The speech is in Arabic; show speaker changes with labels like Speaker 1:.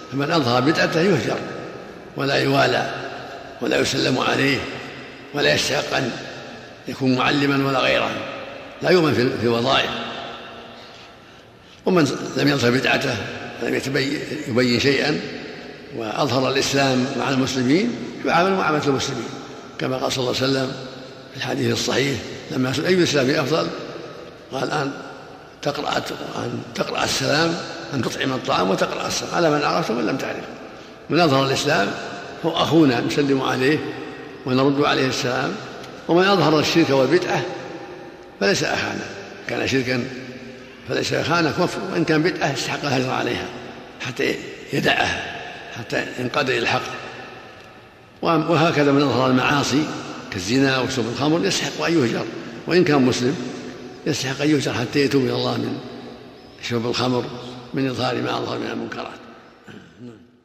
Speaker 1: فمن أظهر بدعته يهجر ولا يوالى ولا يسلم عليه ولا يستحق أن يكون معلما ولا غيره، لا يؤمن في وظائف. ومن لم يظهر بدعته ولم يبين شيئا وأظهر الإسلام مع المسلمين يعامل معاملة المسلمين، كما قال صلى الله عليه وسلم في الحديث الصحيح لما سئل أي الإسلام أفضل قال أن تقرأ السلام، أن تطعم الطعام وتقرأ السلام على من عرفت ومن لم تعرف. من أظهر الإسلام هو أخونا نسلم عليه ونرد عليه السلام، ومن أظهر الشرك والبدعة فليس أخانا، كان شركا فليس أخانا كفر، وإن كان بدعة استحق الهجر عليها حتى يدعها حتى ينقاد إلى الحق. وهكذا من أظهر المعاصي كالزنا وشرب الخمر يستحق أن يهجر، وإن كان مسلم يستحق أن يهجر حتى يتوب إلى الله من شرب الخمر من إظهار ما أظهر من المنكرات.